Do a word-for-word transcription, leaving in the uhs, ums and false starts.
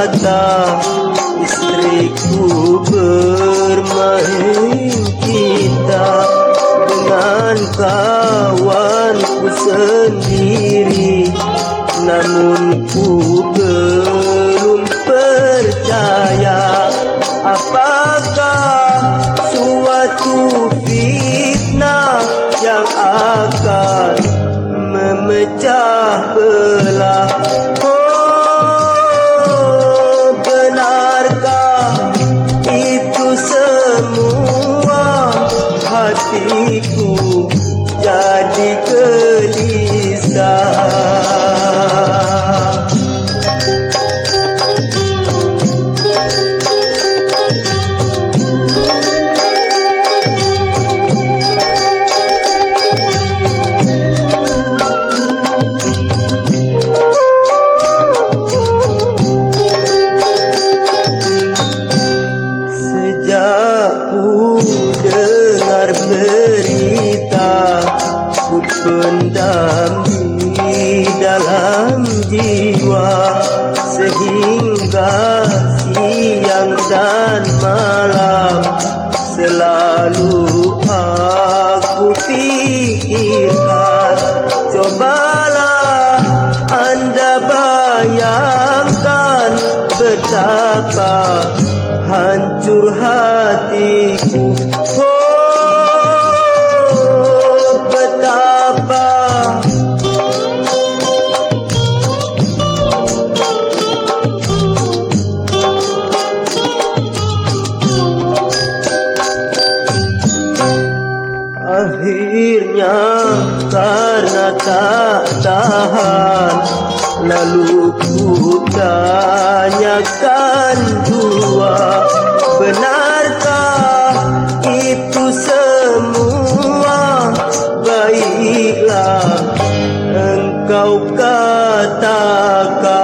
kata istriku bermain kita dengan kawanku sendiri, namun ku belum percaya apakah suatu fitnah yang akan memecah belah. Oh, benarkah itu semua? Hatiku jadi gelisah. Ku dengar berita, ku pendam di dalam jiwa, sehingga siang dan malam selalu aku pikirkan. Cobalah Anda bayangkan betapa hancur hatiku. Oh, betapa akhirnya karena tak tahan, lalu ku tanyakan dua, benarkah itu semua? Baiklah engkau katakan.